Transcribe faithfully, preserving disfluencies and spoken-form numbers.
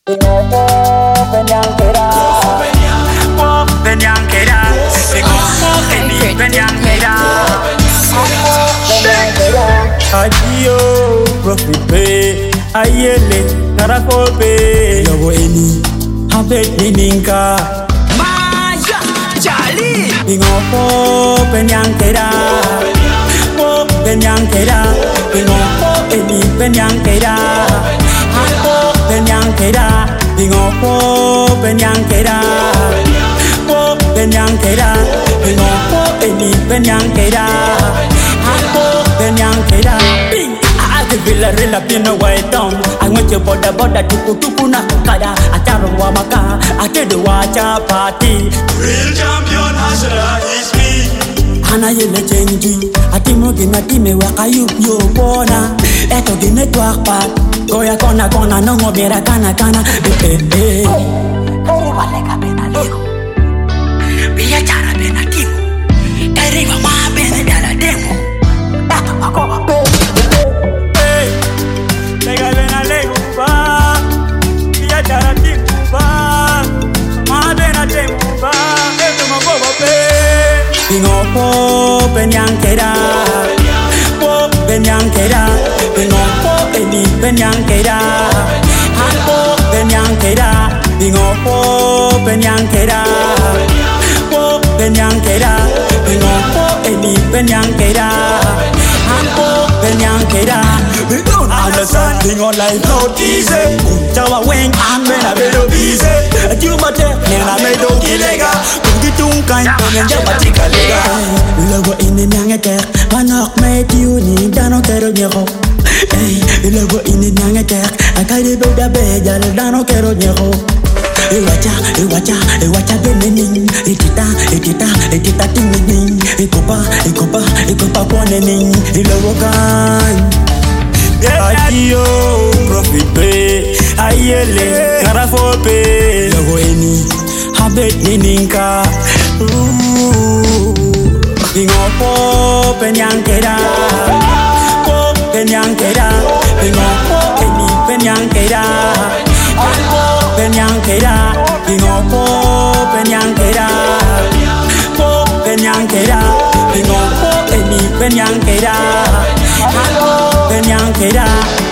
Penyankera, oh penyankera, penyankera, adio profit pay, ayele narako pay, logo eni, habet nininka, Maya, Charlie, ingoko penyankera, oh penyankera, ingoko eni penyankera. Penyankera, ingoko penyankera, ko penyankera, ingoko eni penyankera, ako penyankera. Ati villa rela pino white town, I want your border border tuku tuku na kada, ataro wa maka, atedo wa chapati. real champion hustler is me. Hana yele chenji, ati mogi na time wa kayup yo bona, eto gine tuak pat. Goya kona kona no mo mira kana kana eh eh. Kare wale ka bena lego. Biya chara bena tingo. Kare wa ma bena dala demo. Dato ako be. Hey, lega bena lego ba. Biya chara tingo ba. Ma bena demo ba. Eto mo go be. Ingoko penyankera. Po penyankera. Ingoko eni penyankera. Ako penyankera. Ingoko penyankera. Po penyankera. Ingoko eni penyankera. Ako penyankera. We don't understand thing on life not easy. Jawa wing amena bedo busy. Jumate nena me do kilega. Kungi tungkai pengen batika lega. Logo ini nyangete, manok me tiuni dano kero nyeko. Hey, logo ini nyangete, akade beda beda dano kero nyeko. Ewacha, ewacha, ewacha benening. Etita, etita, etita tingining. Ekopa, ekopa, ekopa kwanening. Logo kan. Adio profit pay, ayele karafo pay. Logo ini habet nininka. Ingoko penyankera, ko penyankera, ingoko eni penyankera, ko penyankera, ingoko penyankera, ko penyankera, ingoko eni penyankera, ko penyankera.